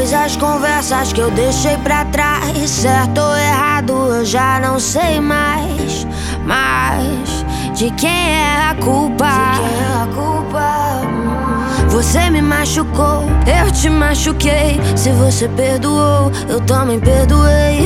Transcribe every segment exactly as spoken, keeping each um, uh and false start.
Coisas, conversas que eu deixei pra trás. Certo ou errado eu já não sei mais. Mas de quem é a culpa? De quem é a culpa? Você me machucou, eu te machuquei. Se você perdoou, eu também perdoei.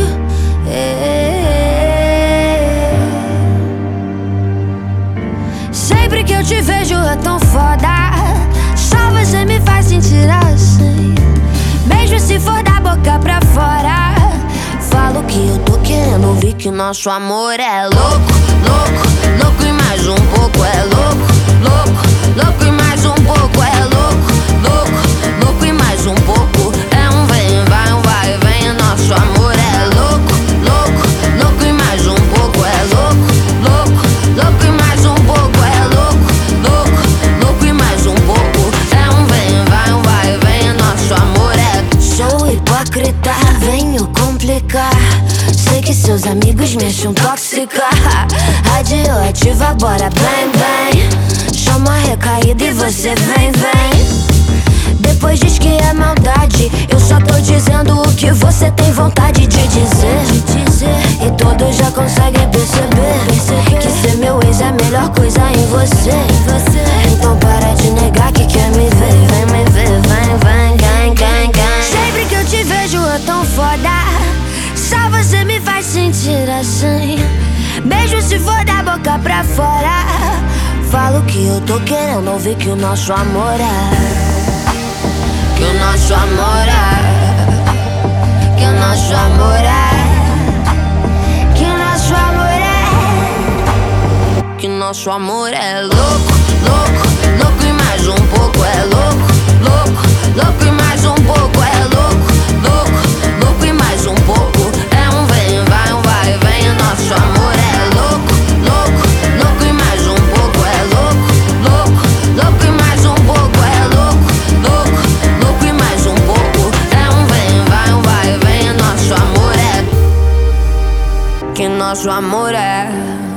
Sempre que eu te vejo é tão foda. Só você me faz sentir assim. Beijo se for da boca pra fora. Falo que eu tô querendo ouvir que o nosso amor é louco, louco, louco e mais um pouco. É louco, louco, louco e mais um pouco. É louco, louco, louco e mais um pouco. É um vem, vai, um vai, vem. Nosso amor é louco, louco, louco e mais um pouco. É louco, louco, louco e mais um pouco. É louco, louco, louco e mais um pouco. É um vem, vai, um vai, vem. Nosso amor é... Sou hipócrita, venho complicar. Sei que seus amigos me acham tóxica. Radioativa, bora bem, bem. Chama a recaída e você vem, vem. Depois diz que é maldade. Eu só tô dizendo o que você tem vontade de dizer, de dizer. E todos já conseguem perceber, perceber que ser meu ex é a melhor coisa em você, em você. Então para de negar que quer me ver. Vem me ver, vem, vem, gang, gang, gang. Sempre que eu te vejo é tão foda. Só você me faz sentir assim. Beijo se for da boca pra fora. Falo que eu tô querendo ouvir que o nosso amor é, que o nosso amor é, que o nosso amor é, que o nosso amor é, que o nosso amor é louco, louco, louco e mais um pouco. É louco, louco, louco e mais um pouco. É louco, louco, louco e mais um pouco. É um vem, vai, um vai, vem. Nosso amor é louco, louco, louco e mais um pouco. É louco, louco, louco e mais um pouco. É louco, louco, louco e mais um pouco. É um vem, vai, um vai, vem. Nosso amor é, que nosso amor é.